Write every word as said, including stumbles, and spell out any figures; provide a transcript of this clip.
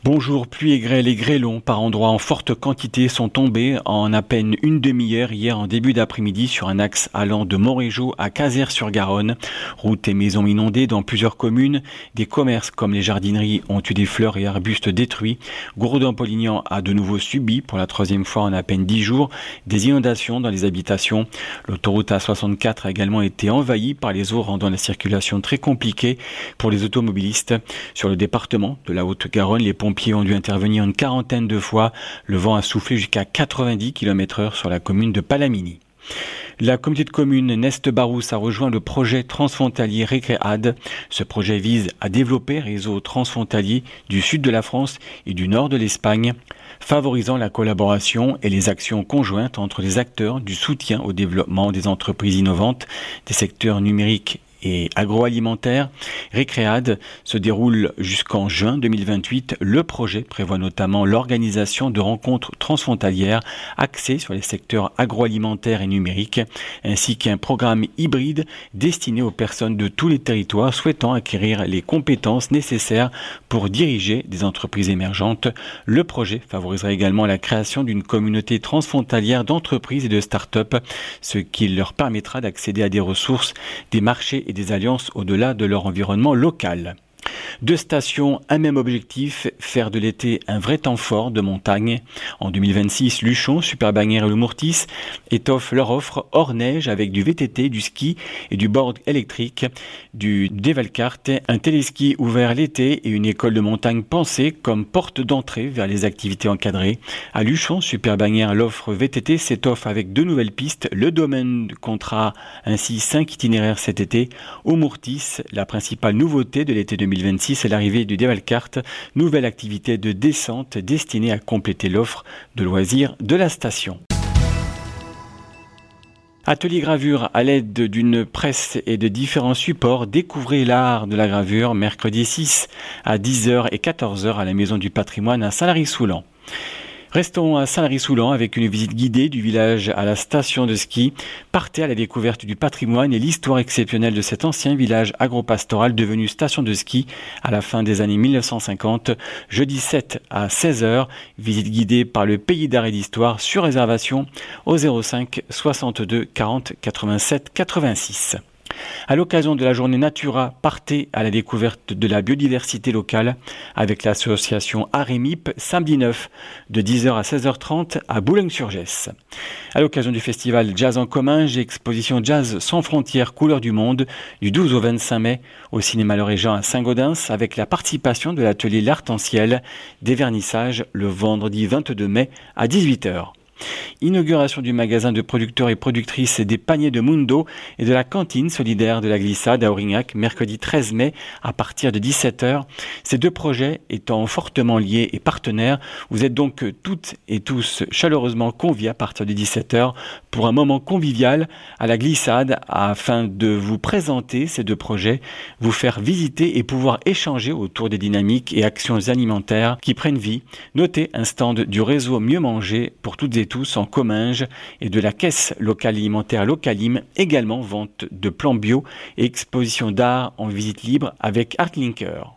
Bonjour, pluie et grêle et grêlons par endroits en forte quantité sont tombés en à peine une demi-heure hier en début d'après-midi sur un axe allant de Montrégeau à Cazères-sur-Garonne. Routes et maisons inondées dans plusieurs communes. Des commerces comme les jardineries ont eu des fleurs et arbustes détruits. Gourdon-Polignan a de nouveau subi pour la troisième fois en à peine dix jours des inondations dans les habitations. L'autoroute A soixante-quatre a également été envahie par les eaux rendant la circulation très compliquée pour les automobilistes. Sur le département de la Haute-Garonne, les pompiers Les pompiers ont dû intervenir une quarantaine de fois. Le vent a soufflé jusqu'à quatre-vingt-dix kilomètres heure sur la commune de Palamini. La communauté de communes Nest-Barousse a rejoint le projet transfrontalier Récréade. Ce projet vise à développer un réseau transfrontalier du sud de la France et du nord de l'Espagne, favorisant la collaboration et les actions conjointes entre les acteurs du soutien au développement des entreprises innovantes, des secteurs numériques et agroalimentaire. Récréade se déroule jusqu'en juin deux mille vingt-huit. Le projet prévoit notamment l'organisation de rencontres transfrontalières axées sur les secteurs agroalimentaires et numériques, ainsi qu'un programme hybride destiné aux personnes de tous les territoires souhaitant acquérir les compétences nécessaires pour diriger des entreprises émergentes. Le projet favorisera également la création d'une communauté transfrontalière d'entreprises et de start-up, ce qui leur permettra d'accéder à des ressources, des marchés et des alliances au-delà de leur environnement local. Deux stations, un même objectif, faire de l'été un vrai temps fort de montagne. En deux mille vingt-six, Luchon, Super-Bagnères et Le Mourtis étoffent leur offre hors neige avec du V T T, du ski et du board électrique, du Devalcart, un téléski ouvert l'été et une école de montagne pensée comme porte d'entrée vers les activités encadrées. À Luchon, Super-Bagnères, l'offre V T T s'étoffe avec deux nouvelles pistes. Le domaine comptera ainsi cinq itinéraires cet été. Au Mourtis, la principale nouveauté de l'été deux mille vingt-six, c'est l'arrivée du Devalcart, nouvelle activité de descente destinée à compléter l'offre de loisirs de la station. Atelier gravure à l'aide d'une presse et de différents supports. Découvrez l'art de la gravure mercredi six à dix heures et quatorze heures à la Maison du Patrimoine à Saint-Lary-Soulan. Restons à Saint-Lary-Soulan avec une visite guidée du village à la station de ski. Partez à la découverte du patrimoine et l'histoire exceptionnelle de cet ancien village agropastoral devenu station de ski à la fin des années mille neuf cent cinquante. Jeudi sept à seize heures, visite guidée par le Pays d'Art et d'Histoire sur réservation au zéro cinq soixante-deux quarante quatre-vingt-sept quatre-vingt-six. À l'occasion de la journée Natura, partez à la découverte de la biodiversité locale avec l'association Arémip samedi neuf de dix heures à seize heures trente à Boulogne-sur-Gesse. À l'occasion du festival Jazz en commun, exposition Jazz sans frontières couleurs du monde du douze au vingt-cinq mai au cinéma Le Régent à Saint-Gaudens avec la participation de l'atelier L'Arc-en-Ciel, des vernissages le vendredi vingt-deux mai à dix-huit heures. Inauguration du magasin de producteurs et productrices des paniers de Mundo et de la cantine solidaire de la Glissade à Aurignac, mercredi treize mai à partir de dix-sept heures. Ces deux projets étant fortement liés et partenaires, vous êtes donc toutes et tous chaleureusement conviés à partir de dix-sept heures pour un moment convivial à la Glissade afin de vous présenter ces deux projets, vous faire visiter et pouvoir échanger autour des dynamiques et actions alimentaires qui prennent vie. Notez un stand du réseau Mieux Manger pour toutes et tous en Comminges et de la caisse locale alimentaire Localim, également vente de plans bio et exposition d'art en visite libre avec Artlinker.